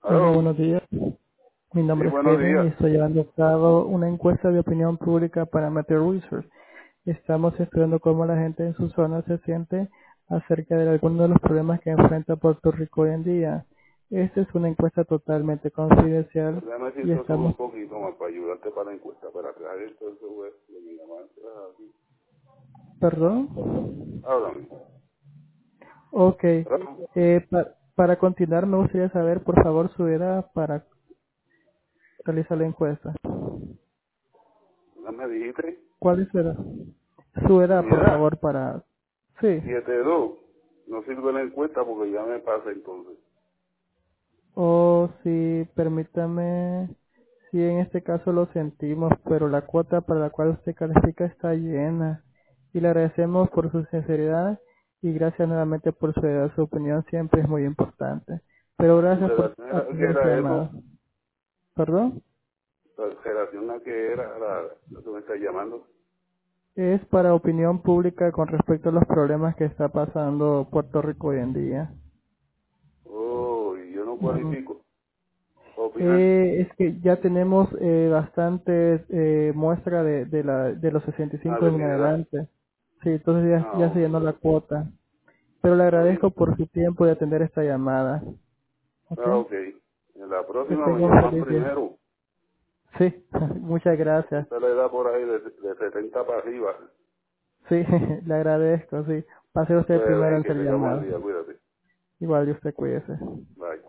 Hola, Aló. buenos días. Mi Sí, nombre es buenos Kevin y días. estoy llevando a cabo una encuesta de opinión pública para Metro Research. Estamos estudiando cómo la gente en su zona se siente acerca de algunos de los problemas que enfrenta Puerto Rico hoy en día. Esta es una encuesta totalmente confidencial Déjame ver si y esto sube estamos... un poquito más para ayudarte para la encuesta. Para que haga esto, eso, güey. Lo que llamaste, así. ¿Perdón? Háblame. Ok. Aló. Para continuar, me gustaría saber, por favor, su edad para realizar la encuesta. ¿No me dijiste? ¿Cuál es su edad? Su edad, Mi por edad, favor, para... Sí. 72. No sirve la encuesta porque ya me pasa entonces. Oh, sí, permítame. Sí, en este caso lo sentimos, pero la cuota para la cual usted califica está llena. Y le agradecemos por su sinceridad y gracias nuevamente por su edad. Su opinión siempre es muy importante. Pero ¿En gracias por relación a qué atender esta era llamada. eso? ¿Perdón? ¿En relación a qué era lo que me está llamando? Es para opinión pública con respecto a los problemas que está pasando Puerto Rico hoy en día. Oh, y yo no Ujú. cualifico. ¿Opinan? Es que ya tenemos bastantes muestra de los Ah, 65 de en mi edad. adelante. Sí, entonces Ah, ya se ok. llenó la cuota. Pero le Está bien. agradezco por su tiempo de atender esta llamada. ¿Ok? Ah, ok. En la Que próxima me tenga un llaman feliz día. primero. Sí, muchas gracias. Esta le da por ahí de 70 para arriba. Sí, le agradezco, sí. Pase usted Pues primero ven, en que ser tenga buen llamado. día, cuídate. Igual y usted cuídese. Bye.